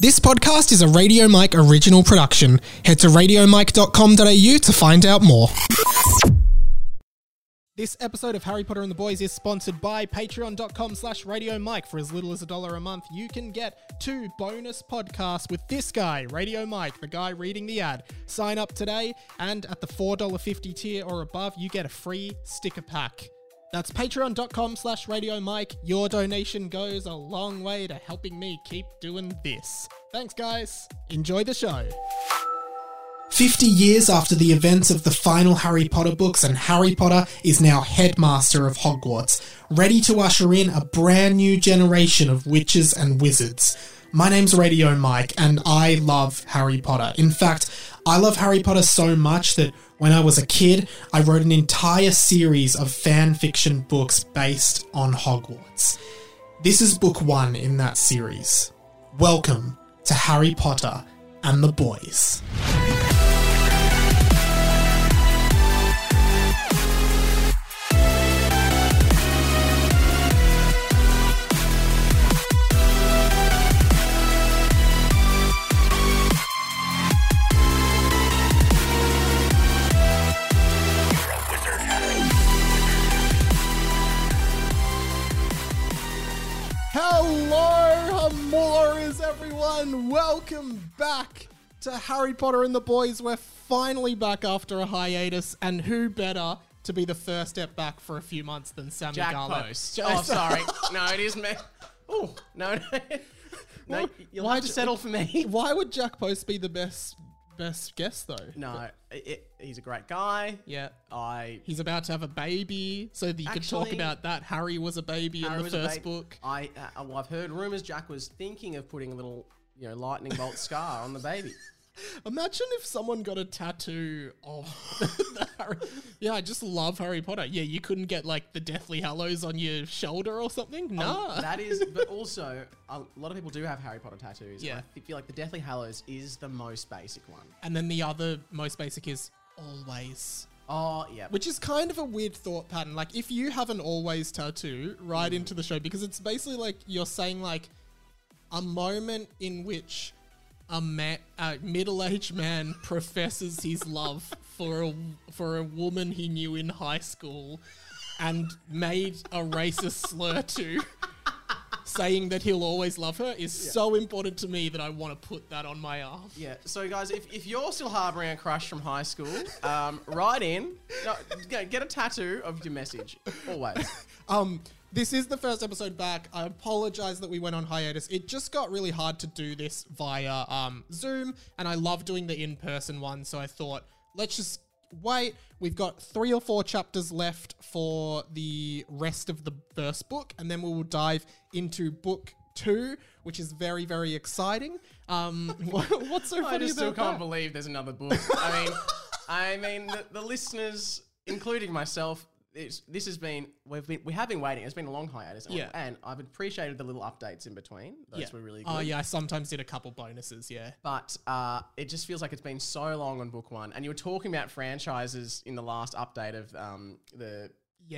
This podcast is a Radio Mike original production. Head to radiomike.com.au to find out more. This episode of Harry Potter and the Boys is sponsored by patreon.com/radiomike. For as little as $1 a month, you can get 2 bonus podcasts with this guy, Radio Mike, the guy reading the ad. Sign up today, and at the $4.50 tier or above, you get a free sticker pack. That's patreon.com/radiomike. Your donation goes a long way to helping me keep doing this. Thanks, guys. Enjoy the show. 50 years after the events of the final Harry Potter books, and Harry Potter is now headmaster of Hogwarts, ready to usher in a brand new generation of witches and wizards. My name's Radio Mike, and I love Harry Potter. In fact, I love Harry Potter so much that when I was a kid, I wrote an entire series of fan fiction books based on Hogwarts. This is book 1 in that series. Welcome to Harry Potter and the Boys. Hello, amores, everyone. Welcome back to Harry Potter and the Boys. We're finally back after a hiatus, and who better to be the first step back for a few months than Sammy Jack Garland? Post. Oh, sorry. No, it is me. Oh, no. No, you'll have to settle for me. Why would Jack Post be the best guest, though? No, he's a great guy. Yeah. He's about to have a baby, so that you could talk about that. Harry was a baby in the first book. I've heard rumours Jack was thinking of putting a little, lightning bolt scar on the baby. Imagine if someone got a tattoo of the Harry. Yeah, I just love Harry Potter. Yeah, you couldn't get like the Deathly Hallows on your shoulder or something? No. That is, but also, a lot of people do have Harry Potter tattoos. Yeah. I feel like the Deathly Hallows is the most basic one. And then the other most basic is always. Oh, yeah. Which is kind of a weird thought pattern. Like, if you have an always tattoo, right into the show, because it's basically like you're saying like a moment in which a middle-aged man professes his love for a woman he knew in high school and made a racist slur to, saying that he'll always love her, is so important to me that I want to put that on my arm. Yeah, so guys, if you're still harbouring a crush from high school, write in, get a tattoo of your message, always. This is the first episode back. I apologize that we went on hiatus. It just got really hard to do this via Zoom, and I love doing the in-person one, so I thought, let's just wait. We've got 3 or 4 chapters left for the rest of the first book, and then we will dive into book 2, which is very, very exciting. What's so funny about I just still can't that? believe there's another book. I mean, the listeners, including myself, we have been waiting. It's been a long hiatus, and I've appreciated the little updates in between. Those were really good. Oh yeah, I sometimes did a couple bonuses. Yeah, but it just feels like it's been so long on book 1. And you were talking about franchises in the last update of the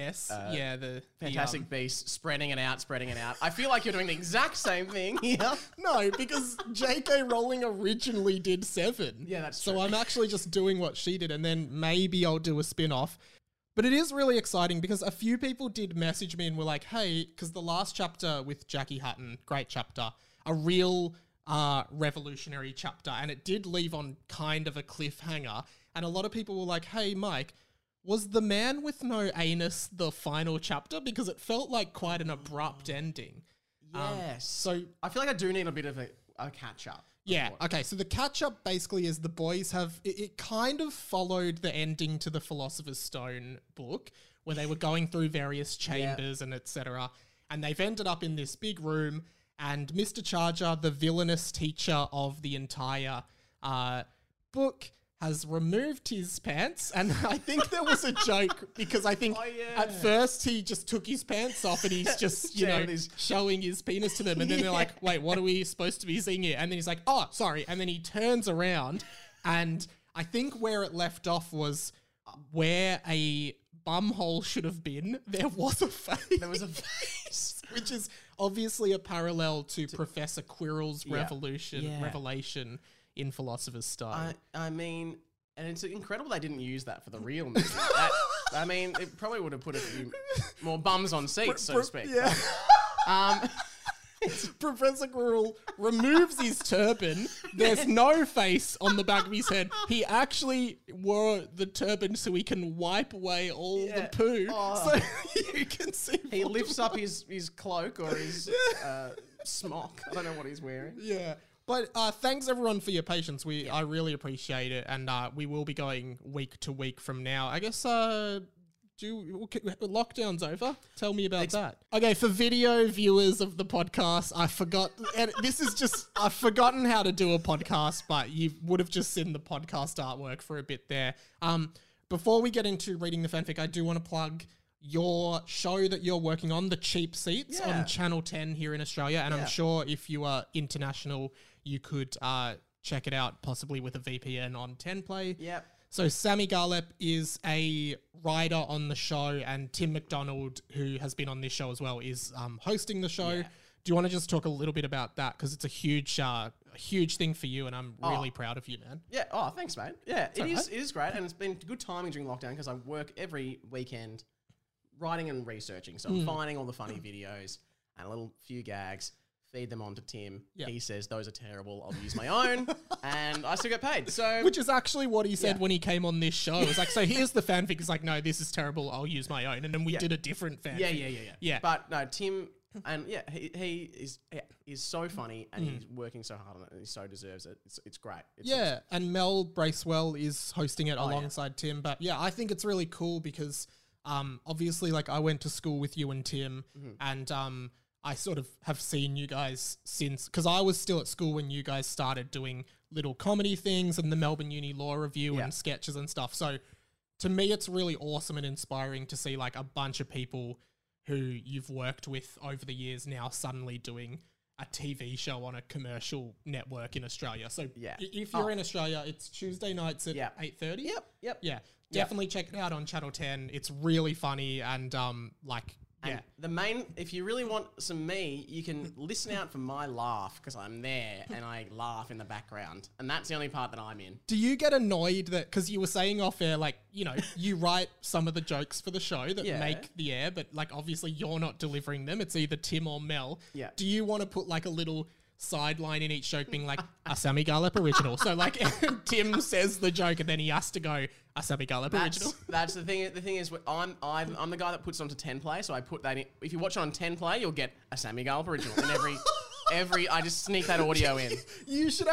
Fantastic Beasts, spreading it out. I feel like you're doing the exact same thing here. No, because J.K. Rowling originally did 7. Yeah, that's true. So I'm actually just doing what she did, and then maybe I'll do a spin-off. But it is really exciting because a few people did message me and were like, hey, because the last chapter with Jackie Hutton, great chapter, a real revolutionary chapter, and it did leave on kind of a cliffhanger. And a lot of people were like, hey, Mike, was The Man with No Anus the final chapter? Because it felt like quite an abrupt ending. Yes. So I feel like I do need a bit of a catch-up. Yeah, okay, so the catch-up basically is the boys have... It kind of followed the ending to the Philosopher's Stone book, where they were going through various chambers and etc. And they've ended up in this big room, and Mr. Charger, the villainous teacher of the entire book, has removed his pants, and I think there was a joke because I think at first he just took his pants off and he's just, showing his penis to them, and then they're like, wait, what are we supposed to be seeing here? And then he's like, oh, sorry, and then he turns around, and I think where it left off was where a bumhole should have been, there was a face. There was a face. Which is, obviously a parallel to Professor Quirrell's revelation in Philosopher's Stone. I mean, and it's incredible they didn't use that for the real movie. I mean, it probably would have put a few more bums on seats, so to speak. Yeah. Professor Quirrell removes his turban. There's no face on the back of his head. He actually wore the turban so he can wipe away all the poo. So you can see. He lifts up his cloak or his smock. I don't know what he's wearing. Yeah. But thanks everyone for your patience. I really appreciate it, and we will be going week to week from now. I guess lockdown's over. Tell me about that. Okay, for video viewers of the podcast, I forgot. And I've forgotten how to do a podcast, but you would have just seen the podcast artwork for a bit there. Before we get into reading the fanfic, I do want to plug your show that you're working on, The Cheap Seats, on Channel 10 here in Australia. And I'm sure if you are international, you could check it out possibly with a VPN on 10play. Yep. So Sammy Garlep is a writer on the show, and Tim McDonald, who has been on this show as well, is hosting the show. Yeah. Do you want to just talk a little bit about that? Because it's a huge thing for you, and I'm really proud of you, man. Yeah. Oh, thanks, mate. Yeah, it is great, and it's been good timing during lockdown because I work every weekend writing and researching. So I'm finding all the funny videos and a little few gags, feed them on to Tim. Yep. He says, those are terrible. I'll use my own. And I still get paid. So, which is actually what he said when he came on this show. It was like, so here's the fanfic. It's like, no, this is terrible. I'll use my own. And then we did a different fanfic. Yeah. But no, Tim, and he is so funny, and he's working so hard on it, and he so deserves it. It's great. And Mel Bracewell is hosting it alongside Tim. But yeah, I think it's really cool because obviously, like, I went to school with you and Tim, and I sort of have seen you guys since, because I was still at school when you guys started doing little comedy things and the Melbourne Uni Law Review and sketches and stuff. So to me, it's really awesome and inspiring to see like a bunch of people who you've worked with over the years now suddenly doing a TV show on a commercial network in Australia. So if you're in Australia, it's Tuesday nights at 8:30. Yep. Yeah. Definitely check it out on Channel 10. It's really funny and if you really want some me, you can listen out for my laugh because I'm there and I laugh in the background. And that's the only part that I'm in. Do you get annoyed that, because you were saying off air, like, you know, you write some of the jokes for the show that make the air, but like obviously you're not delivering them. It's either Tim or Mel. Yeah. Do you want to put like a little sideline in each joke being like a Sammy Garlep original? So like Tim says the joke and then he has to go a Sammy Garlep original. That's the thing. The thing is, I'm the guy that puts it onto 10play, so I put that in. If you watch it on 10play, you'll get a Sammy Garlep original. And every I just sneak that audio in. You should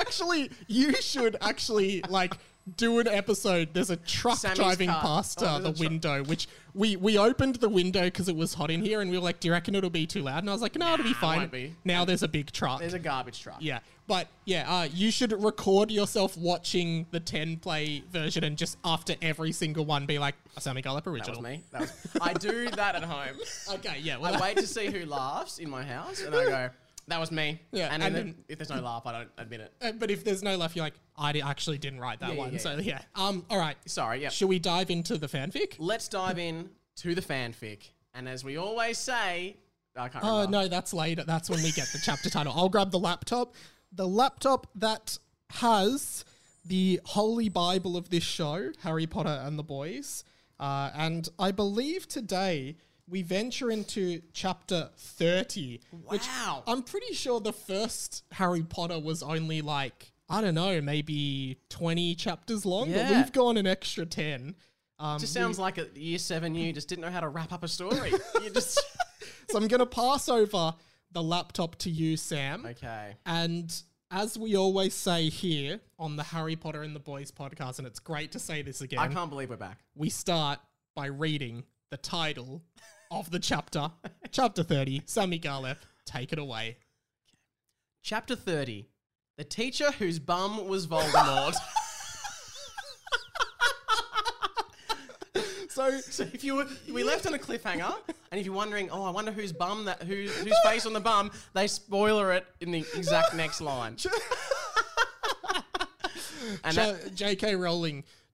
actually like do an episode. There's a truck driving past the window, which we opened the window because it was hot in here, and we were like, do you reckon it'll be too loud? And I was like, no, it'll be fine. Won't be. Now there's a big truck. There's a garbage truck. Yeah. But yeah, you should record yourself watching the 10play version and just after every single one be like, a Sammy Garlep original. That was me. I do that at home. Okay, yeah. Well, I wait to see who laughs in my house, and I go, that was me. Yeah. And then if there's no laugh, I don't admit it. But if there's no laugh, you're like, I actually didn't write that one. So yeah. All right. Sorry, yeah. Should we dive into the fanfic? Let's dive in to the fanfic. And as we always say, I can't remember. Oh, no, that's later. That's when we get the chapter title. I'll grab the laptop. The laptop that has the holy Bible of this show, Harry Potter and the Boys. And I believe today we venture into chapter 30. Wow. Which I'm pretty sure the first Harry Potter was only like, I don't know, maybe 20 chapters long. Yeah. But we've gone an extra 10. Just sounds like a year 7 you just didn't know how to wrap up a story. So I'm going to pass over the laptop to you, Sam. Okay. And as we always say here on the Harry Potter and the Boys podcast, and it's great to say this again. I can't believe we're back. We start by reading the title of the chapter. Chapter 30, Sammy Garlep, take it away. Chapter 30, the teacher whose bum was Voldemort. So if we left on a cliffhanger, and if you're wondering, I wonder whose face on the bum, they spoiler it in the exact next line. And J.K. Rowling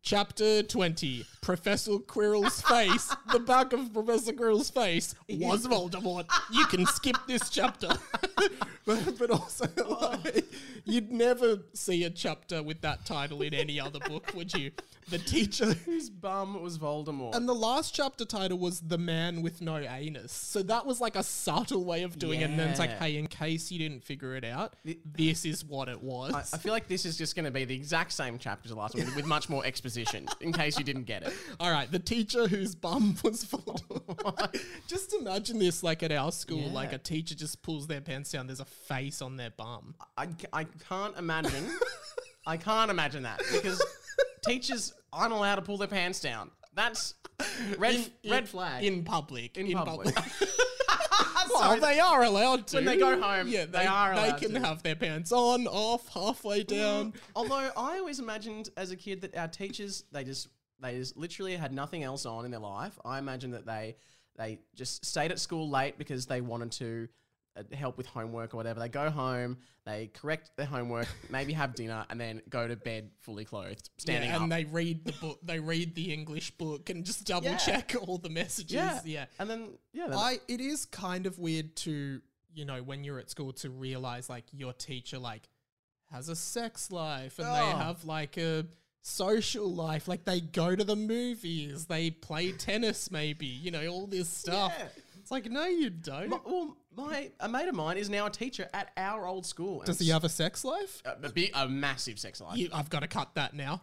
Chapter 20, Professor Quirrell's face. The back of Professor Quirrell's face was Voldemort. You can skip this chapter. but also, like, you'd never see a chapter with that title in any other book, would you? The teacher whose bum was Voldemort. And the last chapter title was The Man with No Anus. So that was like a subtle way of doing it. And then it's like, hey, in case you didn't figure it out, this is what it was. I feel like this is just going to be the exact same chapter as the last one with much more exposition, in case you didn't get it. All right, the teacher whose bum was Voldemort. Just imagine this like at our school, like a teacher just pulls their pants down, there's a face on their bum. I can't imagine. I can't imagine that because teachers aren't allowed to pull their pants down. That's red flag. In public. In public. Well, they are allowed to. When they go home, they are allowed They can have their pants on, off, halfway down. Although I always imagined as a kid that our teachers, they just literally had nothing else on in their life. I imagine that they just stayed at school late because they wanted to help with homework or whatever. They go home, they correct their homework, maybe have dinner, and then go to bed fully clothed, standing up. And they read the book. They read the English book and just double check all the messages. Yeah. And then it is kind of weird to, when you're at school, to realize like your teacher like has a sex life and they have like a social life. Like they go to the movies, they play tennis, maybe, all this stuff. Yeah. It's like, no, you don't. A mate of mine is now a teacher at our old school. Does he have a sex life? A massive sex life. I've got to cut that now.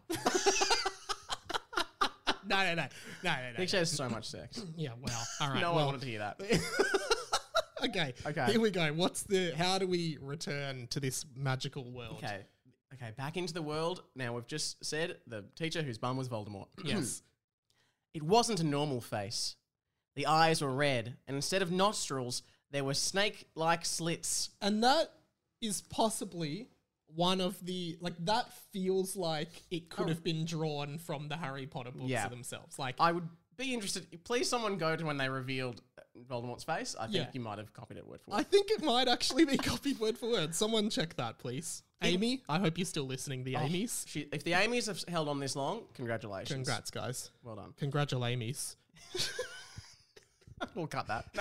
No. He has so much sex. Yeah, well, all right. No one wanted to hear that. Okay, here we go. How do we return to this magical world? Okay, back into the world. Now, we've just said the teacher whose bum was Voldemort. Yes. It wasn't a normal face. The eyes were red, and instead of nostrils, there were snake-like slits. And that is possibly one of the... Like, that feels like it could have been drawn from the Harry Potter books themselves. Like, I would be interested... Please, someone go to when they revealed Voldemort's face. I think you might have copied it word for word. I think it might actually be copied word for word. Someone check that, please. Amy, I hope you're still listening, the Amy's. If the Amy's have held on this long, congratulations. Congrats, guys. Well done. Congratulations. We'll cut that.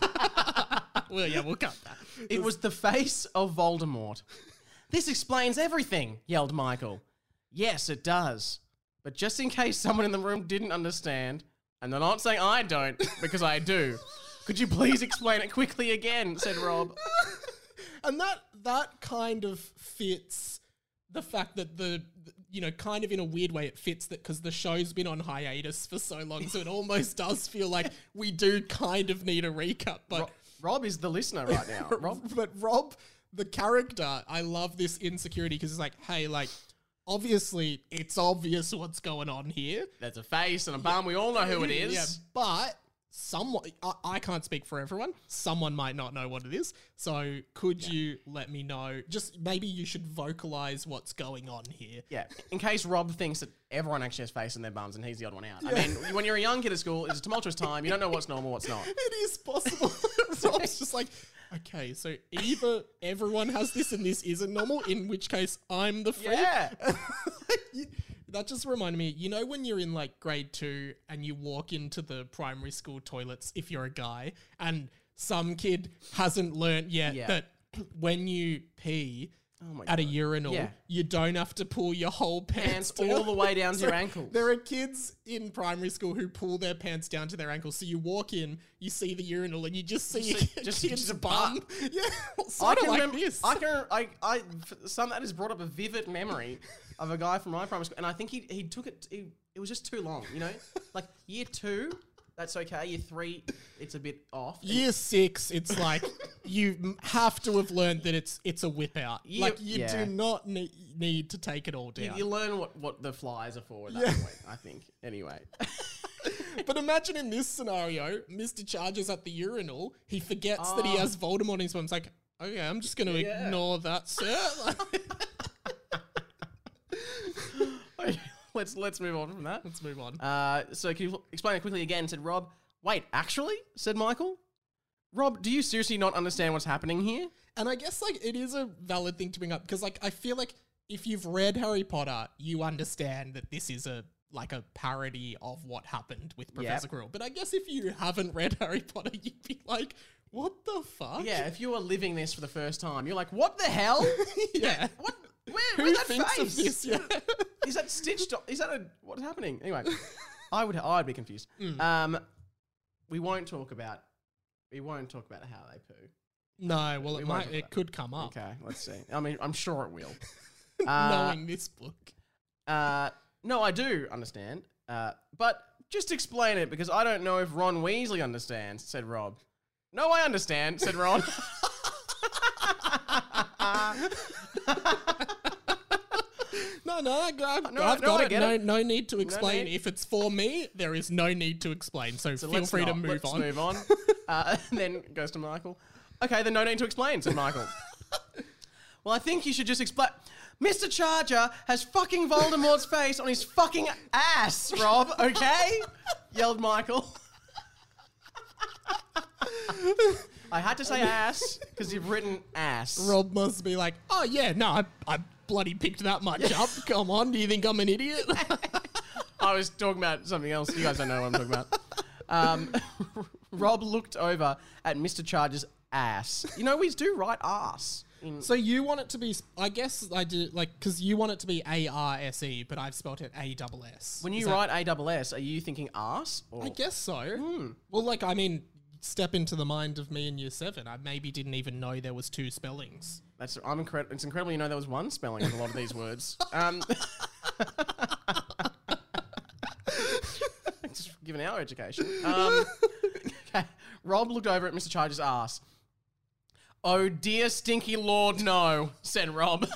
We'll cut that. It was the face of Voldemort. This explains everything, yelled Michael. Yes, it does. But just in case someone in the room didn't understand, and they're not saying I don't, because I do, could you please explain it quickly again, said Rob. And that kind of fits the fact that kind of in a weird way, it fits that because the show's been on hiatus for so long, so it almost does feel like we do kind of need a recap. But Rob is the listener right now. Rob, the character, I love this insecurity because it's like, hey, like, obviously, it's obvious what's going on here. There's a face and a bum. We all know who it is. Yeah, but someone, I can't speak for everyone. Someone might not know what it is. So could you let me know? Just maybe you should vocalize what's going on here. Yeah. In case Rob thinks that everyone actually has face in their bums and he's the odd one out. Yeah. I mean, when you're a young kid at school, it's a tumultuous time. You don't know what's normal, what's not. It is possible. Rob's just like, okay, so either everyone has this and this isn't normal, in which case I'm the freak. Yeah. That just reminded me, when you're in like grade 2 and you walk into the primary school toilets, if you're a guy, and some kid hasn't learnt yet that when you pee at a urinal, you don't have to pull your whole pants all the way down to your ankles. There are kids in primary school who pull their pants down to their ankles. So you walk in, you see the urinal, and you just see a kid's bum. Yeah, sort of like this. That has brought up a vivid memory of a guy from my primary school, and I think he took it. It was just too long, Like year 2, that's okay. Year 3, it's a bit off. Year 6, it's like you have to have learned that it's a whip out. You do not need to take it all down. You learn what the flies are for at that point, I think. Anyway. But imagine in this scenario, Mr. Charger's at the urinal. He forgets that he has Voldemort in his bum. It's like, okay, I'm just going to ignore that, sir. Let's move on from that. Let's move on. So can you explain it quickly again, said Rob. Wait, actually? Said Michael. Rob, do you seriously not understand what's happening here? And I guess like it is a valid thing to bring up because like I feel like if you've read Harry Potter, you understand that this is a like a parody of what happened with Professor Quirrell. But I guess if you haven't read Harry Potter, you'd be like, what the fuck? Yeah, if you were living this for the first time, you're like, what the hell? Yeah. What? Who Where's that thinks face? of this? Yeah. Is that stitched? Is that what's happening? Anyway, I'd be confused. We won't talk about how they poo. No, well, it could come up. Okay, let's see. I mean, I'm sure it will. Knowing this book. No, I do understand. But just explain it, because I don't know if Ron Weasley understands, said Rob. No, I understand, said Ron. No, I've got it. No need to explain. need. If it's for me, there is no need to explain. So feel free to move on. Let's move on. And then goes to Michael. Okay, then no need to explain, said Michael. Well, I think you should just explain. Mr. Charger has fucking Voldemort's face on his fucking ass, Rob, okay? Yelled Michael. I had to say ass because you've written ass. Rob must be like, oh yeah, no, I bloody picked that much up. Come on, do you think I'm an idiot? I was talking about something else. You guys don't know what I'm talking about. Rob looked over at Mr. Charger's ass. You know, we do write ass. So you want it to be, I guess I do, like, because you want it to be A-R-S-E, but I've spelt it A-double-S. When you write A-double-S, are you thinking arse? Or? I guess so. Well, like, I mean, step into the mind of me in year 7. I maybe didn't even know there was 2 spellings. It's incredible you know there was 1 spelling of a lot of these words. Just given our education. Okay. Rob looked over at Mr. Charger's ass. Oh dear stinky lord, no, said Rob.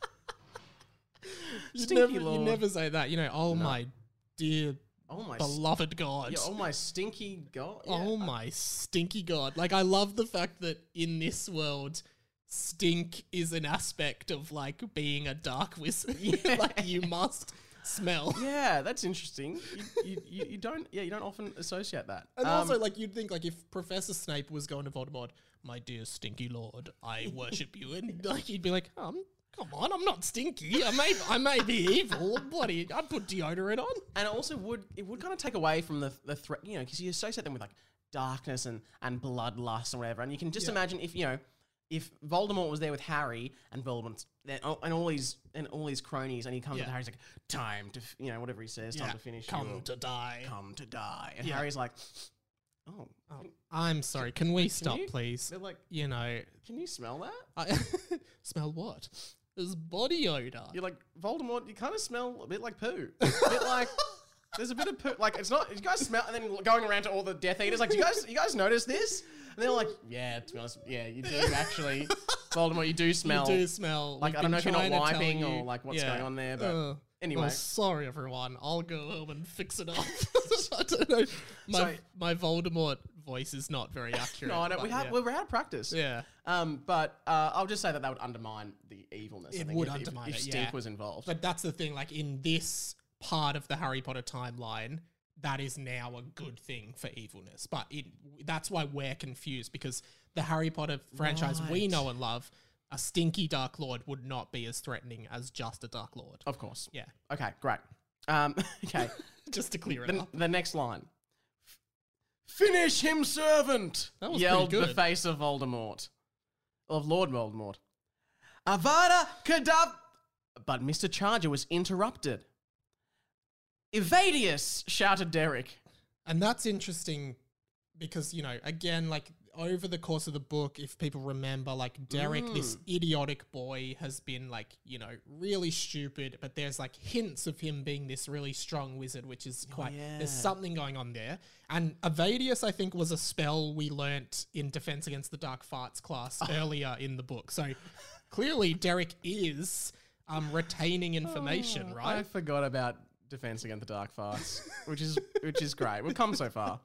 You never say that. You know, oh my dear beloved God. Yeah, oh my stinky God. Yeah. Oh my stinky God. Like, I love the fact that in this world, stink is an aspect of, like, being a dark wizard. Like, you must smell. Yeah, that's interesting. You don't often associate that. And also, like, you'd think, like, if Professor Snape was going to Voldemort, my dear stinky lord, I worship you, and like you'd be like, come on, I'm not stinky. I may be evil. Bloody, I'd put deodorant on. And it also would kind of take away from the threat, you know, because you associate them with like darkness and bloodlust or whatever. And you can just imagine if Voldemort was there with Harry and Voldemort and all these cronies, and he comes to Harry's like, time to whatever he says, time to finish. Come to die. And Harry's like, oh, I'm sorry. Can we stop, please? They're like, can you smell that? Smell what? There's body odor. You're like, Voldemort, you kind of smell a bit like poo. A bit like, there's a bit of poo. Like, it's not, you guys smell, and then going around to all the Death Eaters, like, you guys notice this? And they're like, yeah, to be honest, yeah, you do actually. Voldemort, you do smell. You do smell. Like, I don't know if you're not wiping or like what's going on there, but anyway. Well, sorry, everyone. I'll go home and fix it up. I don't know. My Voldemort voice is not very accurate. No, I know. We're out of practice. Yeah. But I'll just say that would undermine the evilness. It would undermine if stink was involved. But that's the thing. Like, in this part of the Harry Potter timeline, that is now a good thing for evilness. But that's why we're confused, because the Harry Potter franchise we know and love, a stinky Dark Lord would not be as threatening as just a Dark Lord. Of course. Yeah. Okay, great. Okay. Just to clear it up. The next line. Finish him, servant! That was yelled pretty good. The face of Voldemort. Of Lord Voldemort. Avada Kedavra! But Mr. Charger was interrupted. Evadius! Shouted Derek. And that's interesting because, again, like, over the course of the book, if people remember, like, Derek, this idiotic boy, has been, like, really stupid, but there's, like, hints of him being this really strong wizard, which is there's something going on there. And Evadius, I think, was a spell we learnt in Defense Against the Dark Farts class earlier in the book. So clearly Derek is retaining information, right? I forgot about Defense Against the Dark Farts, which is great. We've come so far.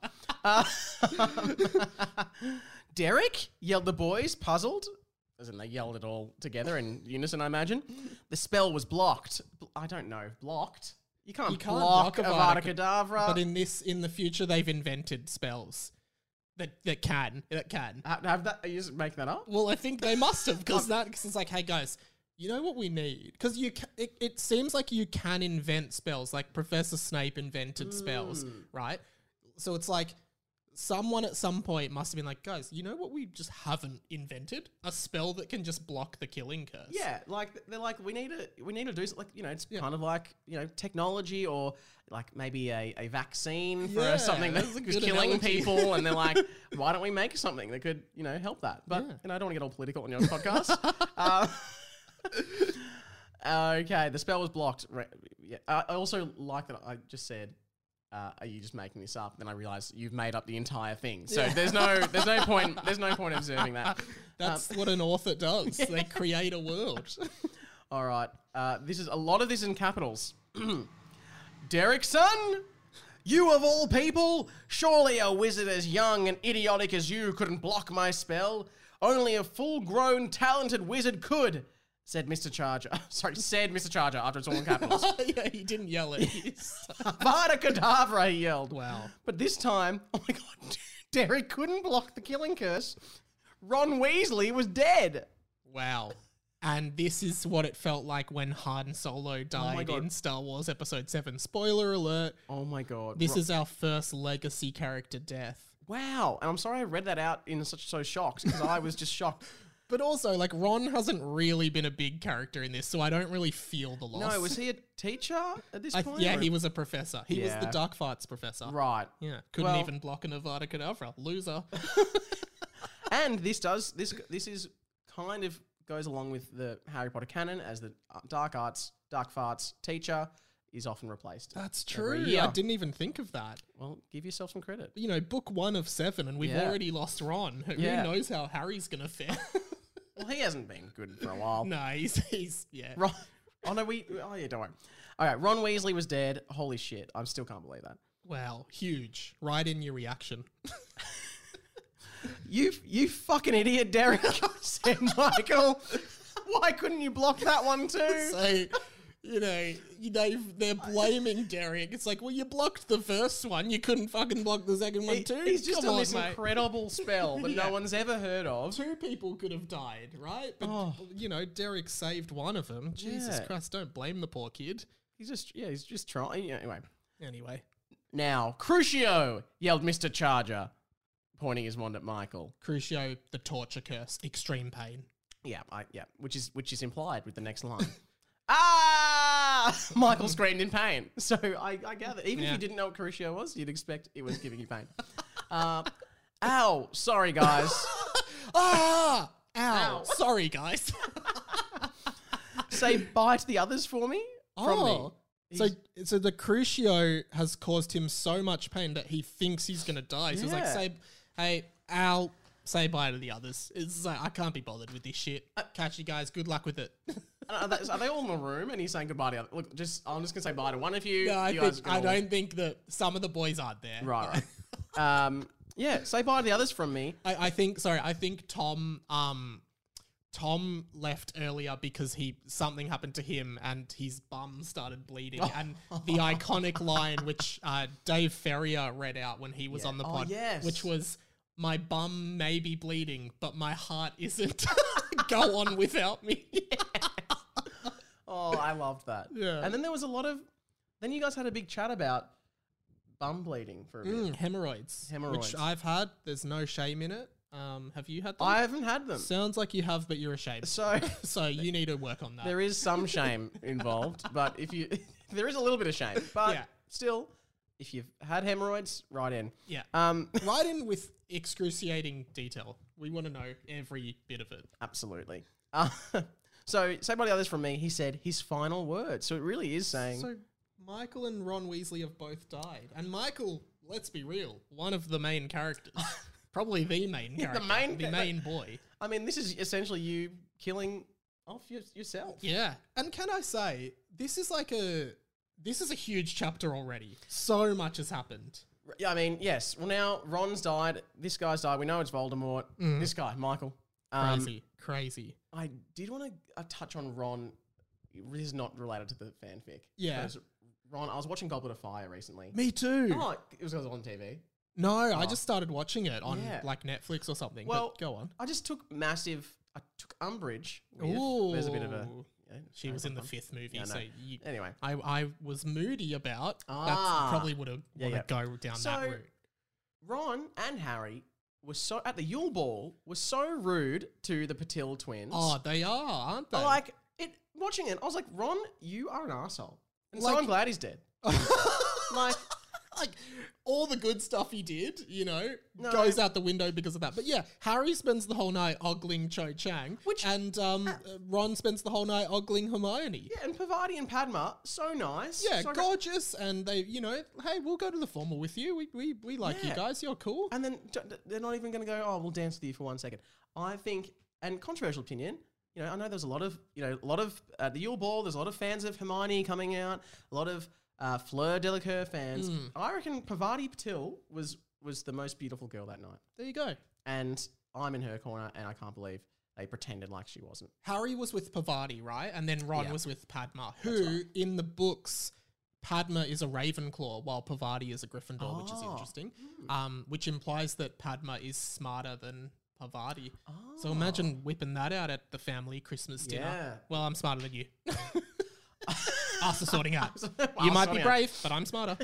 Derek, yelled the boys, puzzled. As in, they yelled it all together in unison, I imagine. The spell was blocked. I don't know. Blocked? You can't block Avada Kedavra. But in the future, they've invented spells that can. Have that? Are you just making that up? Well, I think they must have, because it's like, hey guys, you know what we need? Because it seems like you can invent spells, like Professor Snape invented spells, right? So it's like someone at some point must have been like, guys, you know what we just haven't invented? A spell that can just block the killing curse. Yeah, like they're like, we need to do something. Like, it's kind of like, technology, or like maybe a vaccine for something that's killing people, and they're like, why don't we make something that could help that? But I don't want to get all political on your podcast. Okay, the spell was blocked. Yeah, I also like that I just said, are you just making this up? Then I realized you've made up the entire thing. So there's no point observing that. That's what an author does. They create a world. All right. This is a lot of this in capitals. Derek, son, you of all people, surely a wizard as young and idiotic as you couldn't block my spell. Only a full-grown, talented wizard could. Said Mr. Charger. Said Mr. Charger after it's all in capitals. Yeah, he didn't yell it. Vada Kedavra, he yelled. Wow. But this time, oh my God, Derek couldn't block the killing curse. Ron Weasley was dead. Wow. And this is what it felt like when Han Solo died in Star Wars Episode 7. Spoiler alert. Oh my God. This is our first legacy character death. Wow. And I'm sorry I read that out in so shocked, because I was just shocked. But also, like, Ron hasn't really been a big character in this, so I don't really feel the loss. No, was he a teacher at this point? Yeah, he was a professor. He was the Dark Farts professor. Right. Yeah. Couldn't even block an Avada Kedavra. Loser. And this is kind of goes along with the Harry Potter canon, as the Dark Farts teacher is often replaced. That's true. I didn't even think of that. Well, give yourself some credit. Book 1 of 7, and we've already lost Ron. Who knows how Harry's going to fare? Well, he hasn't been good for a while. No, he's Ron, don't worry. All right, Ron Weasley was dead. Holy shit, I still can't believe that. Wow, huge. Write in your reaction. You fucking idiot, Derek, said Michael. Why couldn't you block that one too? So, they're blaming Derek. It's like, well, you blocked the first one. You couldn't fucking block the second one too? He's just done this incredible spell that no one's ever heard of. 2 people could have died, right? But, Derek saved one of them. Jesus Christ, don't blame the poor kid. He's just trying. Anyway. Now, Crucio, yelled Mr. Charger, pointing his wand at Michael. Crucio, the torture curse, extreme pain. Yeah, which is implied with the next line. Ah! Michael screamed in pain. So I gather, even if you didn't know what Crucio was, you'd expect it was giving you pain. Ow! Sorry, guys. Ow! Sorry, guys. Say bye to the others for me. From me. So the Crucio has caused him so much pain that he thinks he's gonna die. So he's like, hey, Al, say bye to the others. It's like, I can't be bothered with this shit. Catch you guys. Good luck with it. Are they all in the room and he's saying goodbye to the other? Look, I'm just gonna say bye to one of you. No, I don't think that some of the boys aren't there. Right. Say bye to the others from me. I think Tom left earlier because something happened to him and his bum started bleeding. And the iconic line which Dave Ferrier read out when he was on the pod, which was, my bum may be bleeding, but my heart isn't. Go on without me. Oh, I loved that. Yeah. And then there was then you guys had a big chat about bum bleeding for a bit. Hemorrhoids. Which I've had. There's no shame in it. Have you had them? I haven't had them. Sounds like you have, but you're ashamed. So you need to work on that. There is some shame involved, but there is a little bit of shame. But still, if you've had hemorrhoids, write in. Yeah. Write in with excruciating detail. We want to know every bit of it. Absolutely. So, say by the others from me, he said his final word. So it really is saying... So Michael and Ron Weasley have both died. And Michael, let's be real, one of the main characters. Probably the main character. The main boy. I mean, this is essentially you killing off yourself. Yeah. And can I say, this is a huge chapter already. So much has happened. Yeah, I mean, yes. Well, now Ron's died. This guy's died. We know it's Voldemort. This guy, Michael. Crazy. I did want to touch on Ron. This is not related to the fanfic. Yeah. Ron, I was watching Goblet of Fire recently. Me too. Oh, it was on TV. No, I just started watching it on like Netflix or something. Well, but go on. I just took Umbridge. Ooh. There's a bit of a... She was in the 5th movie, Yeah, so no. Anyway. I was moody about. That's probably would have want to go down that route. Ron and Harry were so at the Yule Ball were so rude to the Patil twins. Oh, they are, aren't they? Like watching it, I was like, Ron, you are an asshole, and Like- so I'm glad he's dead. Like, all the good stuff he did, goes out the window because of that. But yeah, Harry spends the whole night ogling Cho Chang, and Ron spends the whole night ogling Hermione. yeah, and Parvati and Padma, so nice. Yeah, so gorgeous, and they, hey, we'll go to the formal with you. We like you Yeah. guys. You're cool. And then they're not even going to go, oh, we'll dance with you for 1 second. I think, and controversial opinion, I know there's a lot of the Yule Ball, there's a lot of fans of Hermione coming out, a lot of Fleur Delacour fans. I reckon Parvati Patil was the most beautiful girl that night. There you go. And I'm in her corner, and I can't believe they pretended like she wasn't. Harry was with Parvati, right? And then Ron Yeah. was with Padma, who in the books, Padma is a Ravenclaw while Parvati is a Gryffindor, which is interesting. Which implies that Padma is smarter than Parvati. So imagine whipping that out at the family Christmas dinner. Yeah. Well, I'm smarter than you. After sorting out. While You might be sorting out. brave, but I'm smarter.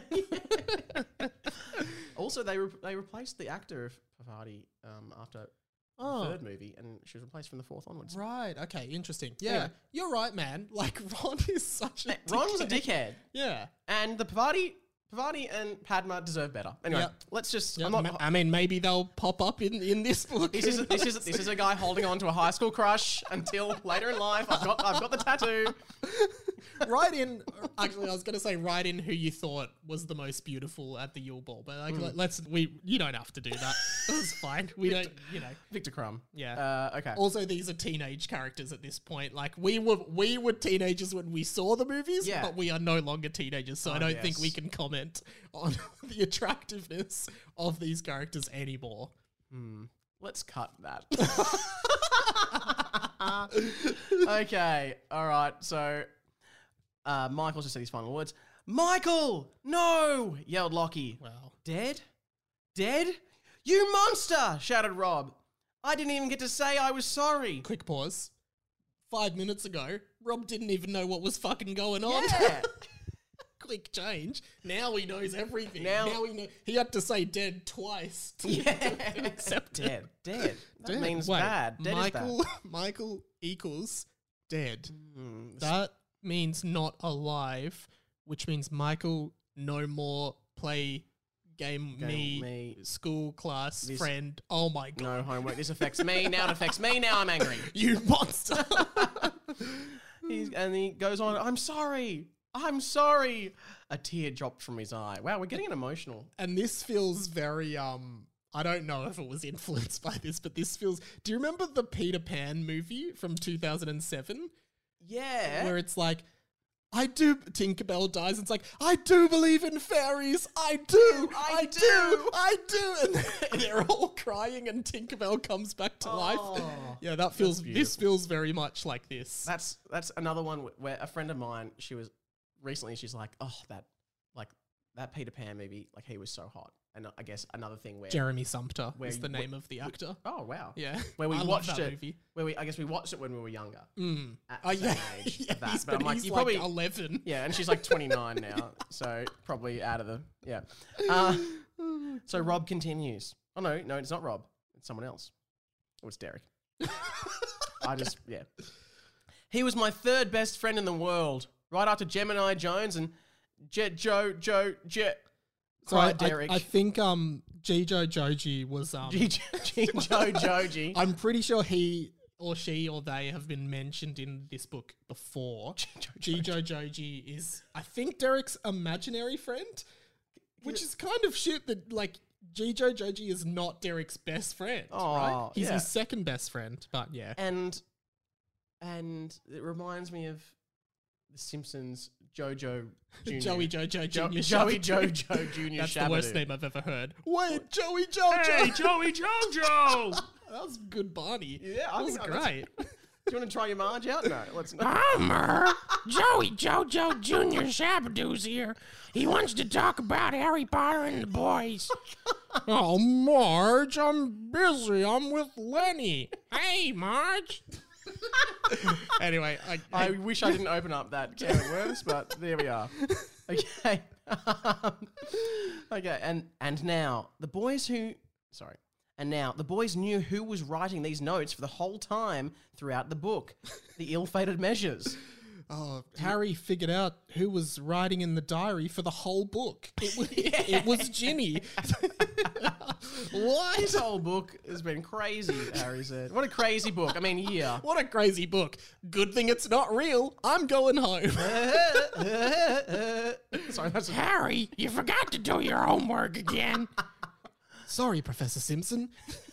Also, they replaced the actor of Parvati after the third movie, and she was replaced from the 4th onwards. Right. Okay. Interesting. Yeah. Anyway. You're right, man. Like, Ron is such a Ron was a dickhead, Yeah. and the Parvati and Padma deserve better. Anyway, Yep. let's just. Yeah, I'm not, I mean, maybe they'll pop up in this book. this is a guy holding on to a high school crush until later in life. I've got the tattoo. Write in. Actually, I was going to say write in who you thought was the most beautiful at the Yule Ball, but you don't have to do that. That's fine. We don't. Victor Crumb. Yeah. Okay. Also, these are teenage characters at this point. Like we were teenagers when we saw the movies, Yeah. but we are no longer teenagers, so I don't think yes. we can comment on the attractiveness of these characters anymore. Let's cut that. Okay. All right. So, Michael just said his final words. Michael, no! Yelled Lockie. Wow. Dead? Dead? You monster! Shouted Rob. I didn't even get to say I was sorry. Quick pause. 5 minutes ago, Rob didn't even know what was fucking going on. Yeah. Quick change. Now he knows everything. Now he know. He had to say dead twice to accept it. Dead. That Dead. means Wait, bad. Dead is bad. Michael equals dead. Mm, That means not alive, which means Michael no more play game me school class friend. Oh my god. no homework. This affects me. Now it affects me. Now I'm angry. You monster. And he goes on, I'm sorry. A tear dropped from his eye. Wow, we're getting an emotional. And this feels very I don't know if it was influenced by this, but this feels. Do you remember the Peter Pan movie from 2007? Yeah. Where it's like, Tinkerbell dies, and it's like, I do believe in fairies. I do. And they're all crying, and Tinkerbell comes back to life. Yeah, this feels very much like this. That's another one where a friend of mine, she's like, oh, that Peter Pan movie, like he was so hot. And I guess another thing where Jeremy Sumpter where is the you- name of the actor. oh wow, Yeah. where we I love watched that it, movie. I guess we watched it when we were younger. At Oh, the same yeah. age Yeah, of that. he's But I'm like, he's you like probably 11. yeah, and she's like 29 now, so probably out of the So Rob continues. Oh no, it's not Rob. It's someone else. Oh, it's Derek. He was my third best friend in the world, right after Gemini Jones and Jet. So Cried Derek. I think Jijo Joji was Joji. I'm pretty sure he or she or they have been mentioned in this book before. Jijo Joji is, I think, Derek's imaginary friend, which is kind of shit that, like, Jijo Joji is not Derek's best friend, right? He's his second best friend, but yeah. And it reminds me of The Simpsons Jojo Jr. Joey Jojo Jr. Joey Jojo Jr. That's Shabadoo. the worst name I've ever heard. Wait, Joey Jojo! Hey, Joey Jojo! That was good Barney. Yeah, that was great. Do you want to try your Marge out? No, let's not. Homer, Joey Jojo Jr. Shabadoo's here. He wants to talk about Harry Potter and the boys. Oh, Marge, I'm busy. I'm with Lenny. Hey, Marge. Anyway, I wish I didn't open up that can of worms, but there we are. Okay. Okay, and now the boys knew who was writing these notes for the whole time throughout the book. The ill-fated measures. Oh, Harry figured out who was writing in the diary for the whole book. It was Ginny. What? This whole book has been crazy, Harry said. What a crazy book. I mean, yeah. What a crazy book. Good thing it's not real. I'm going home. Sorry, that's Harry, you forgot to do your homework again. Sorry, Professor Simpson.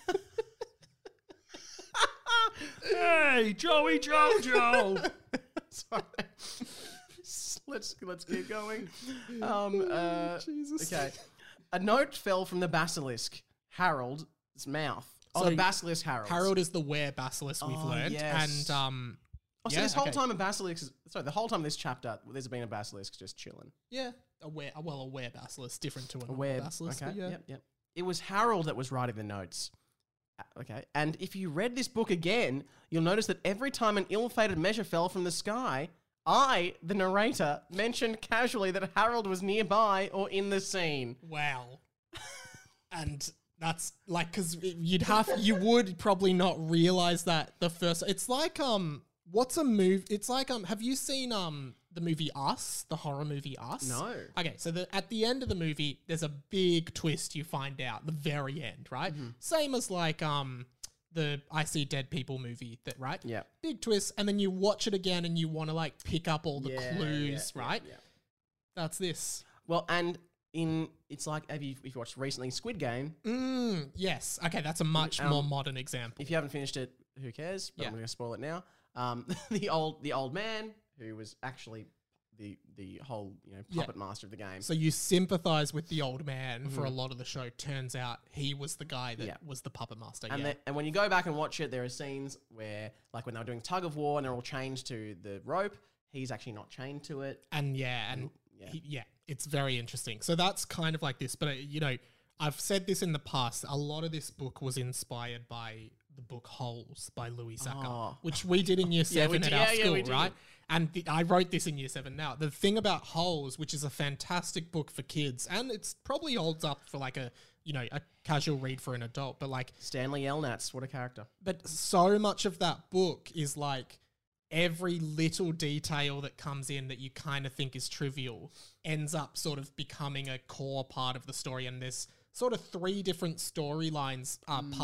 Hey, Joey Jojo. Sorry. Let's keep going. Jesus. Okay. A note fell from the basilisk, Harold's mouth. Oh, So the basilisk Harold. Harold is the were-basilisk we've learned. yes. And, So this whole time a basilisk the whole time this chapter, there's been a basilisk just chilling. yeah, a were-basilisk, different to a Where basilisk. okay, But yeah. yep. It was Harold that was writing the notes. Okay, and if you read this book again, you'll notice that every time an ill-fated measure fell from the sky, I, the narrator, mentioned casually that Harold was nearby or in the scene. Wow. And that's like, because you would probably not realize that the first, it's like, what's a movie? It's like, have you seen, the movie Us, the horror movie Us? No. Okay, so at the end of the movie, there's a big twist you find out, the very end, right? Same as like, the I See Dead People movie, right? Yeah. Big twist, and then you watch it again and you want to like pick up all the clues, right? Yeah. That's this. Well, and it's like, if you watched recently Squid Game, Yes. Okay, that's a much more modern example. if you haven't finished it, who cares? But Yeah. I'm going to spoil it now. The old man who was actually the whole puppet master of the game. So you sympathize with the old man for a lot of the show. Turns out he was the guy that was the puppet master. And when you go back and watch it, there are scenes where, like when they were doing tug of war and they're all chained to the rope, he's actually not chained to it. It's very interesting. So that's kind of like this. But, I've said this in the past. A lot of this book was inspired by the book Holes by Louis Sacca, which we did in year 7 at our school, right? And I wrote this in year 7 now. The thing about Holes, which is a fantastic book for kids, and it's probably holds up for like a casual read for an adult, but like Stanley Yelnats, what a character. But so much of that book is like every little detail that comes in that you kind of think is trivial ends up sort of becoming a core part of the story. And there's sort of 3 different storylines,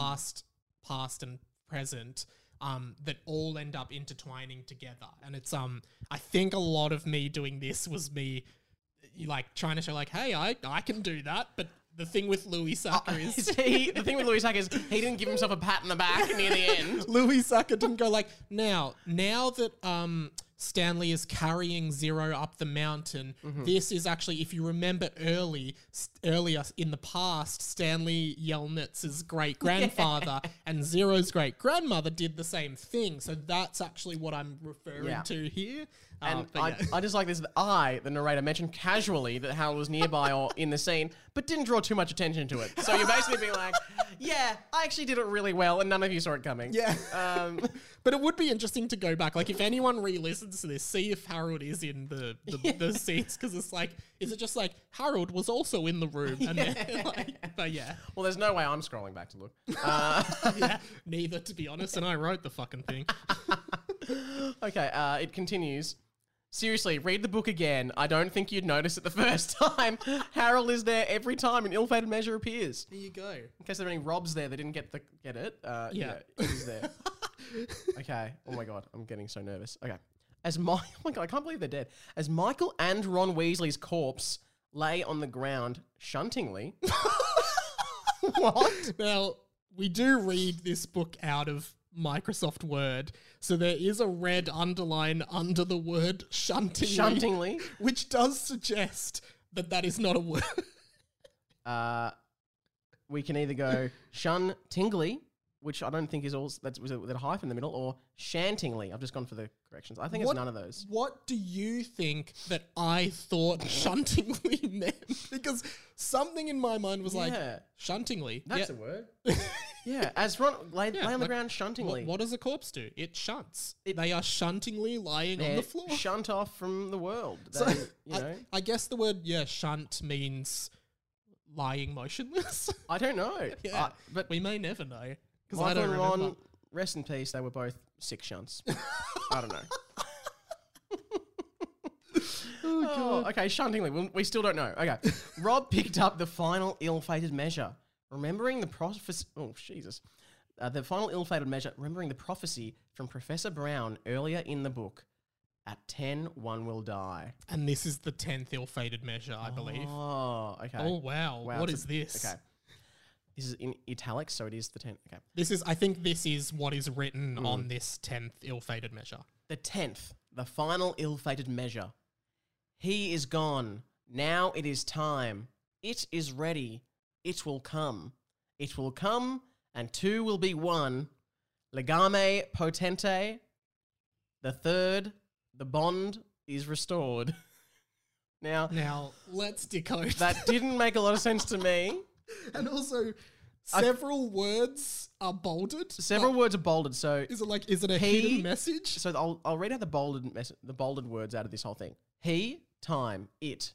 past and present, that all end up intertwining together. And it's, I think a lot of me doing this was me like trying to show like, hey, I can do that. But the thing with Louis Sacca is... the thing with Louis Sacca is he didn't give himself a pat in the back near the end. Louis Sacca didn't go like, now that Stanley is carrying Zero up the mountain, this is actually, if you remember earlier in the past, Stanley Yelnats's great-grandfather and Zero's great-grandmother did the same thing. So that's actually what I'm referring to here. And I just like this. The narrator, mentioned casually that Harold was nearby or in the scene, but didn't draw too much attention to it. So you're basically being like, yeah, I actually did it really well and none of you saw it coming. Yeah. But it would be interesting to go back. Like, if anyone re-listens to this, see if Harold is in the scenes, because it's like, is it just like, Harold was also in the room? And then, but yeah. Well, there's no way I'm scrolling back to look. Neither, to be honest, and I wrote the fucking thing. Okay, it continues. Seriously, read the book again. I don't think you'd notice it the first time. Harold is there every time an ill-fated measure appears. There you go. In case there are any Robs there that didn't get it, it is there. Okay. Oh my god, I'm getting so nervous. Okay. Oh my god, I can't believe they're dead. As Michael and Ron Weasley's corpse lay on the ground, shuntingly. What? Now, we do read this book out of Microsoft Word, so there is a red underline under the word shuntingly, which does suggest that is not a word. We can either go shun-tingly, which I don't think is all that's with a hyphen in the middle, or shantingly. I've just gone for the corrections. I think it's none of those. What do you think that I thought shuntingly meant? Because something in my mind was like, shuntingly. That's a word. Yeah, as lay on the ground shuntingly. What does a corpse do? It shunts. They are shuntingly lying on the floor. Shunt off from the world. So, I guess the word, shunt means lying motionless. I don't know. Yeah, but we may never know. Because I Michael don't and remember. Ron, rest in peace, they were both sick shunts. I don't know. Oh, okay, shuntingly. We still don't know. Okay. Rob picked up the final ill-fated measure. Remembering the prophecy... Oh, Jesus. The final ill-fated measure, remembering the prophecy from Professor Brown earlier in the book. At 10, one will die. And this is the 10th ill-fated measure, I believe. Oh, okay. Oh, wow. What is this? Okay. This is in italics, so it is the 10th. Okay. I think this is what is written on this 10th ill-fated measure. The 10th, the final ill-fated measure. He is gone. Now it is time. It is ready. It will come. It will come, and two will be one. Legame potente. The third, the bond is restored. Now, let's decode. That didn't make a lot of sense to me. And also, several words are bolded. Several words are bolded. So is it a hidden message? So I'll read out the bolded words out of this whole thing. He, time, it,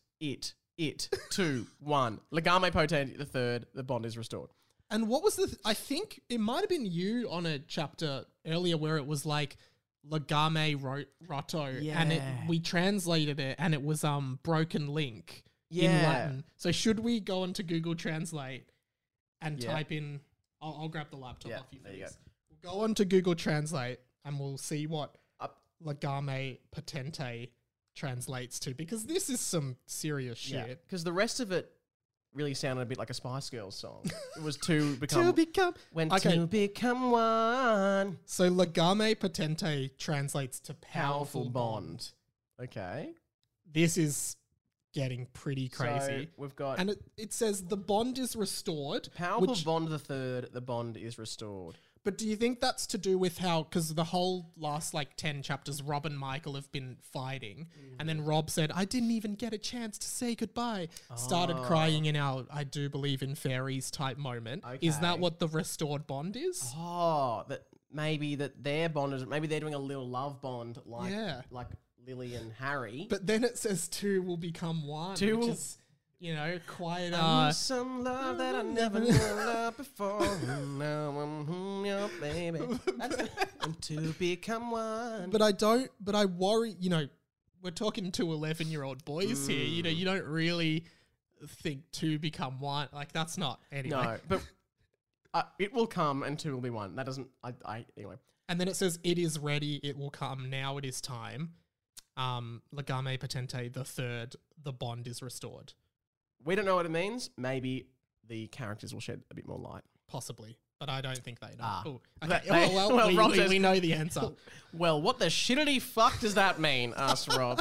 2, 1. Legame potente, the third, the bond is restored. And what was I think it might have been you on a chapter earlier where it was like legame rotto, and we translated it, and it was broken link in Latin. So should we go onto Google Translate and type in? I'll grab the laptop off you. There you go. We'll go onto Google Translate and we'll see what legame potente translates to, because this is some serious shit. Because the rest of it really sounded a bit like a Spice Girls song. It was to become to become one. So legame potente translates to powerful bond. Okay. This is getting pretty crazy. So we've got, and it says the bond is restored. Powerful bond the third, the bond is restored. But do you think that's to do with how, because the whole last 10 chapters, Rob and Michael have been fighting, and then Rob said, I didn't even get a chance to say goodbye, started crying in our I do believe in fairies type moment. Okay. Is that what the restored bond is? Oh, that maybe that their bond is, maybe they're doing a little love bond like Lily and Harry. But then it says two will become one, which is... quite some love that I never knew before. Now I'm your baby. And to become one. But I worry, we're talking to 11-year-old boys here. You don't really think two become one. That's not, anyway. No, but it will come and two will be one. That doesn't, anyway. And then it says, it is ready, it will come, now it is time. Legame potente, the third, the bond is restored. We don't know what it means. Maybe the characters will shed a bit more light. Possibly, but I don't think they know. Okay. We know the answer. Well, what the shittity fuck does that mean? Asked Rob.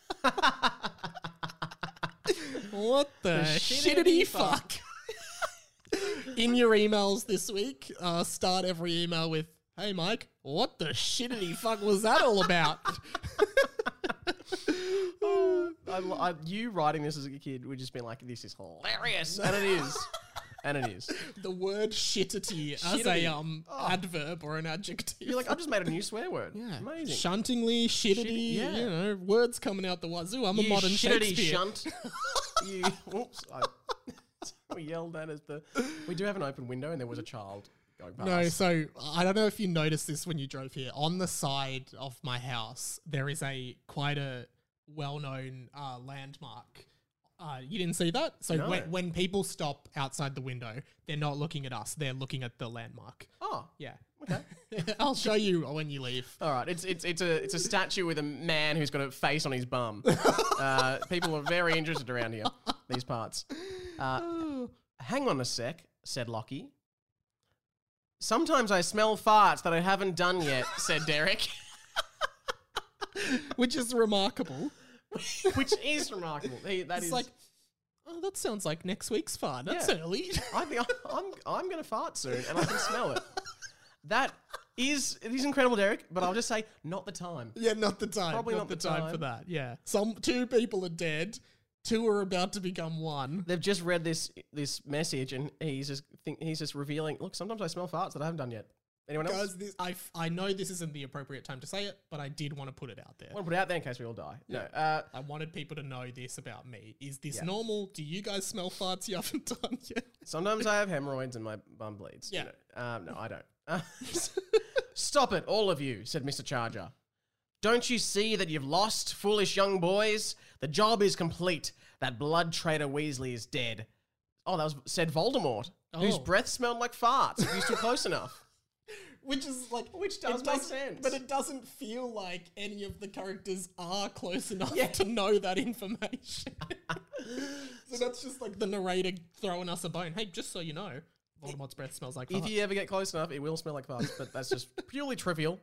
What the shittity fuck? In your emails this week, start every email with, hey Mike, what the shittity fuck was that all about? You writing this as a kid would just be like, this is hilarious. And it is. And it is. The word shittity as a adverb or an adjective. You're like, I've just made a new swear word. Yeah. Amazing. Shuntingly, shittity, words coming out the wazoo. I'm a modern Shakespeare. Shunt. Whoops. We yelled at as we do have an open window and there was a child going past. No, so I don't know if you noticed this when you drove here. On the side of my house, there is quite a well-known landmark. You didn't see that? So no. when people stop outside the window, they're not looking at us. They're looking at the landmark. Oh, yeah. Okay. I'll show you when you leave. All right. It's a statue with a man who's got a face on his bum. People are very interested around here, these parts. Hang on a sec, said Lockie. Sometimes I smell farts that I haven't done yet, said Derek. Which is remarkable. Which is remarkable. That is like, oh, that sounds like next week's fart. That's early. I think I'm going to fart soon, and I can smell it. It is incredible, Derek. But I'll just say, not the time. Yeah, not the time. Probably not the time for that. Yeah, two people are dead. Two are about to become one. They've just read this message, and he's just revealing. Look, sometimes I smell farts that I haven't done yet. Anyone else? Guys, I know this isn't the appropriate time to say it, but I did want to put it out there. I want to put it out there in case we all die. Yeah. No, I wanted people to know this about me. Is this normal? Do you guys smell farts you haven't done yet? sometimes I have hemorrhoids and my bum bleeds. Yeah. No, I don't. Stop it, all of you, said Mr. Charger. Don't you see that you've lost, foolish young boys? The job is complete. That blood traitor Weasley is dead. Oh, that was said Voldemort, whose breath smelled like farts if you stood close enough. Which is like, Which does make sense. but it doesn't feel like any of the characters are close enough to know that information. So that's just like the narrator throwing us a bone. Hey, just so you know, Voldemort's breath smells like farts. If you ever get close enough, it will smell like farts, but that's just purely trivial.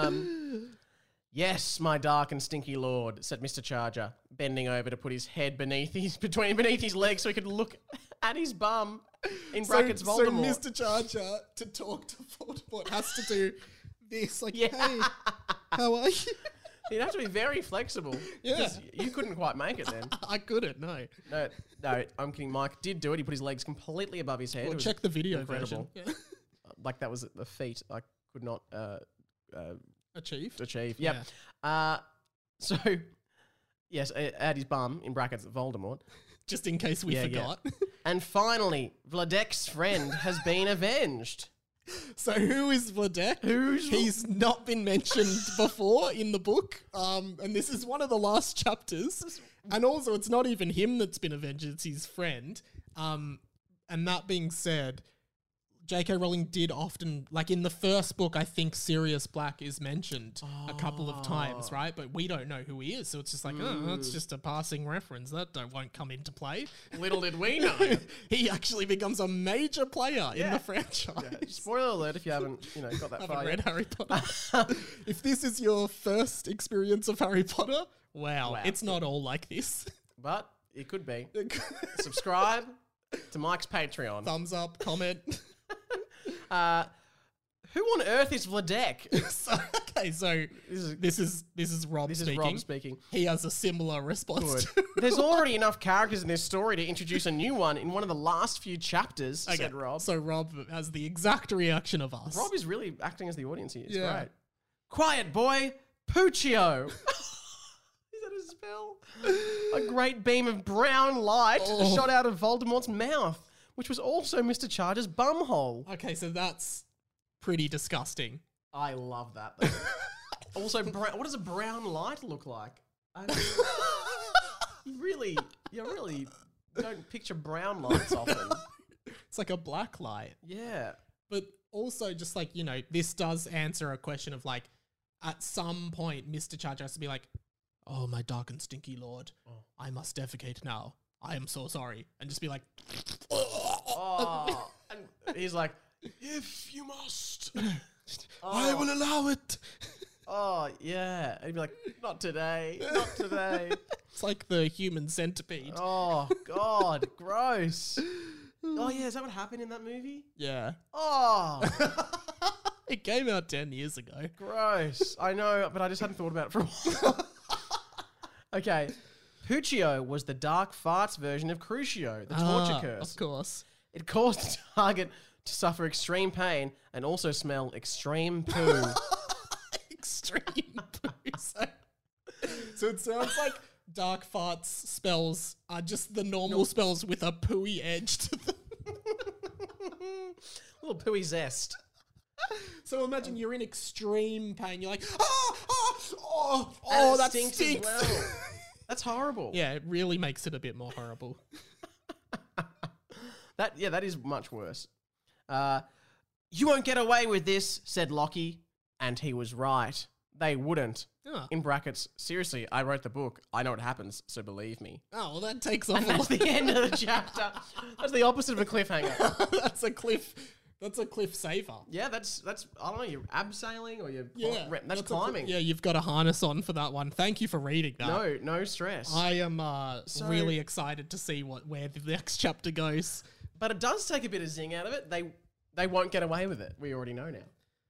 Yes, my dark and stinky lord, said Mr. Charger, bending over to put his head beneath his legs so he could look at his bum. In brackets, Voldemort. So Mr. Charger, to talk to Voldemort, has to do this. Like, hey, how are you? You'd have to be very flexible. Yeah. You couldn't quite make it then. I couldn't, no. No, I'm kidding. Mike did do it. He put his legs completely above his head. Well, It was check the video incredible. version. Yeah. Like that was the feat I could not Achieved. achieve. Yep. So, yes, at his bum, in brackets, Voldemort. Just in case we forgot. And finally, Vladek's friend has been avenged. So who is Vladek? He's not been mentioned before in the book. And this is one of the last chapters. And also, it's not even him that's been avenged, it's his friend. And that being said, J.K. Rowling did often, like in the first book, I think Sirius Black is mentioned a couple of times, right? But we don't know who he is, so it's just like, oh, it's just a passing reference. That won't come into play. Little did we know. He actually becomes a major player in the franchise. Yeah. Spoiler alert if you haven't, got that far Read yet. Harry Potter. If this is your first experience of Harry Potter, wow. It's not all like this. But it could be. Subscribe to Mike's Patreon. Thumbs up, comment. Who on earth is Vladek? So this is Rob This speaking. is Rob speaking. He has a similar response. Good. There's already enough characters in this story to introduce a new one in one of the last few chapters, said Rob. So Rob has the exact reaction of us. Rob is really acting as the audience here. It's Yeah. great. Quiet, boy. Puccio. Is that a spell? A great beam of brown light shot out of Voldemort's mouth, which was also Mr. Charger's bumhole. Okay, so that's pretty disgusting. I love that. Though. Also, what does a brown light look like? I mean, you really don't picture brown lights often. It's like a black light. Yeah. But also just like, this does answer a question of like, at some point, Mr. Charger has to be like, oh, my dark and stinky lord, I must defecate now. I am so sorry. And just be like, oh. And he's like, if you must, I will allow it. Oh, yeah. And he'd be like, not today, not today. It's like the human centipede. Oh, God, gross. Oh, yeah, is that what happened in that movie? Yeah. Oh, It came out 10 years ago. gross. I know, but I just hadn't thought about it for a while. Okay. Puccio was the dark farts version of Crucio, the torture curse. Of course. It caused the target to suffer extreme pain and also smell extreme poo. Extreme poo. So it sounds like dark farts spells are just the normal spells with a pooey edge to them. Little pooey zest. So imagine you're in extreme pain. You're like, oh, And it that stinks stinks. as well. That's horrible. Yeah, it really makes it a bit more horrible. That is much worse. You won't get away with this, said Lockie. And he was right. They wouldn't. Oh. In brackets, seriously, I wrote the book. I know what happens, so believe me. Oh, well, that takes off. And that's the end of the chapter. That's the opposite of a cliffhanger. That's a cliff saver. Yeah, that's I don't know, you're abseiling or you're that's a climbing. Yeah, you've got a harness on for that one. Thank you for reading that. No stress. I am really excited to see where the next chapter goes. But it does take a bit of zing out of it. They won't get away with it. We already know now.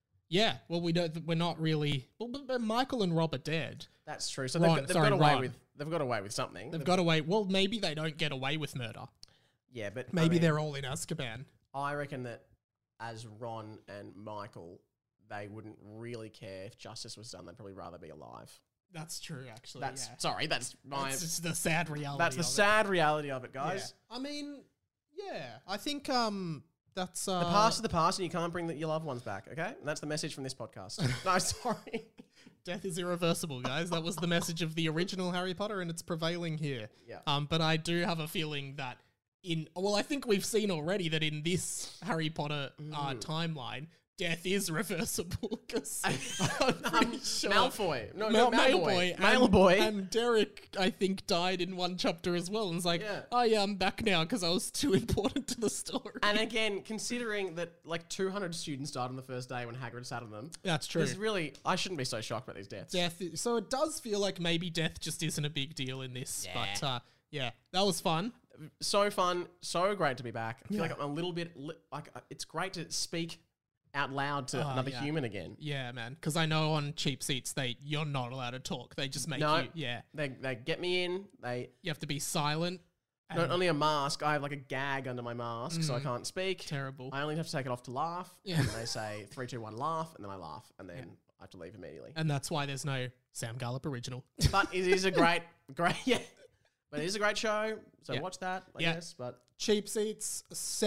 Yeah, well, we don't. We're not really. Well, but Michael and Rob are dead. That's true. So Ron, they've got away Ron. with they've got away with something. They've got away. Well, maybe they don't get away with murder. Yeah, but Maybe they're all in Azkaban. I reckon that as Ron and Michael, they wouldn't really care if justice was done. They'd probably rather be alive. That's true, actually. That's That's just the sad reality. That's the sad reality of it, Yeah. guys. I mean, yeah. I think that's The past is the past, and you can't bring your loved ones back. Okay, and that's the message from this podcast. No, sorry. Death is irreversible, guys. That was the message of the original Harry Potter, and it's prevailing here. Yeah. But I do have a feeling that I think we've seen already that in this Harry Potter timeline, death is reversible because I'm pretty sure Malfoy. Malfoy. And Derek, I think, died in one chapter as well. And it's like, oh yeah, I'm back now because I was too important to the story. And again, considering that like 200 students died on the first day when Hagrid sat on them. That's true. I shouldn't be so shocked about these deaths. So it does feel like maybe death just isn't a big deal in this. Yeah. But yeah, that was fun. So fun. So great to be back. I feel like I'm a little bit, it's great to speak out loud to another human again. Yeah, man. Because I know on cheap seats, you're not allowed to talk. They just make you, They get me in. You have to be silent. Not only a mask, I have like a gag under my mask, so I can't speak. Terrible. I only have to take it off to laugh. Yeah. And they say 3, 2, 1, laugh, and then I laugh, and then I have to leave immediately. And that's why there's no Sam Gallup original. But it is a great, But it is a great show, so watch that, I guess. But cheap seats,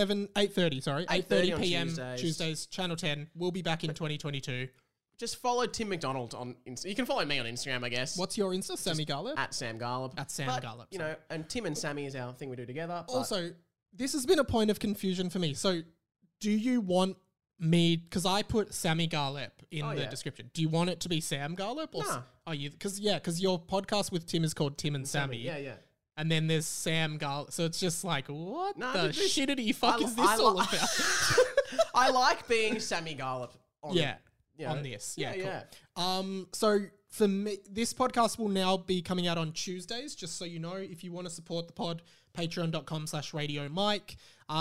8:30 p.m. Tuesdays, Channel 10. We'll be back in 2022. Just follow Tim McDonald on Instagram. You can follow me on Instagram, I guess. What's your Insta? Sammy Garlip? At Sam Garlip. Garlip. You know, and Tim and Sammy is our thing we do together. Also, this has been a point of confusion for me. So, do you want me, because I put Sammy Garlip in the description. Do you want it to be Sam Garlip? Nah. Because your podcast with Tim is called Tim and Sammy. Yeah. And then there's Sam Garlip. So it's just like, what the shittity fuck is this all about? I like being Sammy Garlip on this. Yeah, cool. So for me, this podcast will now be coming out on Tuesdays, just so you know. If you want to support the pod, patreon.com/Radio Mike.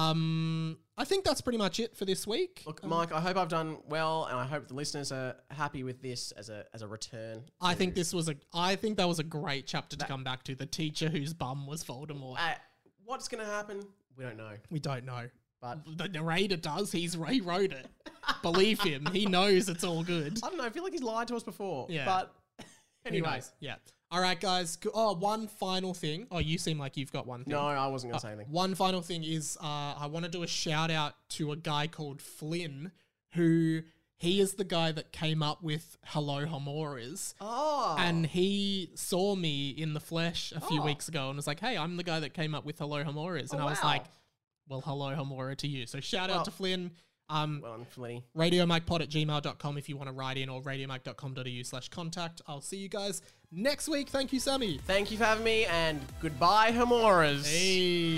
I think that's pretty much it for this week. Look, Mike, I hope I've done well, and I hope the listeners are happy with this as a return. I think that was a great chapter to come back to. The teacher whose bum was Voldemort. What's going to happen? We don't know. We don't know. But the narrator does. He wrote it. Believe him. He knows it's all good. I don't know. I feel like he's lied to us before. Yeah. But anyways. Yeah. All right, guys. One final thing. Oh, you seem like you've got one thing. No, I wasn't going to say anything. One final thing is I want to do a shout out to a guy called Flynn, he is the guy that came up with Hello Homoras. Oh. And he saw me in the flesh a few weeks ago and was like, hey, I'm the guy that came up with Hello Homoras. And I was like, well, hello Homora to you. So shout out to Flynn. RadioMikePod@gmail.com if you want to write in, or radiomike.com.au/contact. I'll see you guys next week. Thank you, Sammy. Thank you for having me, and goodbye, Homoras. Hey.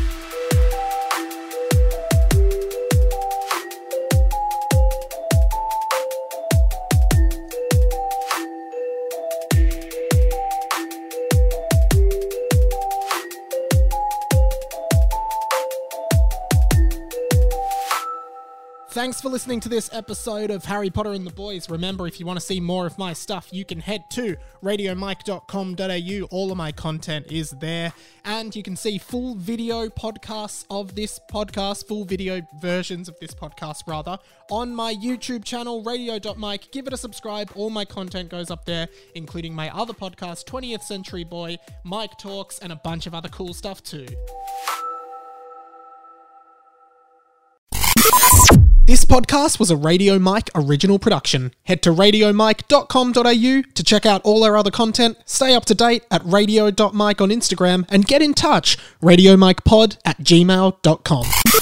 Thanks for listening to this episode of Harry Potter and the Boys. Remember, if you want to see more of my stuff, you can head to radiomike.com.au. All of my content is there. And you can see full video podcasts of this podcast, full video versions of this podcast, rather, on my YouTube channel, radio.mike. Give it a subscribe. All my content goes up there, including my other podcast, 20th Century Boy, Mike Talks, and a bunch of other cool stuff too. This podcast was a Radio Mike original production. Head to radiomike.com.au to check out all our other content, stay up to date at radio.mike on Instagram, and get in touch, radiomikepod@gmail.com.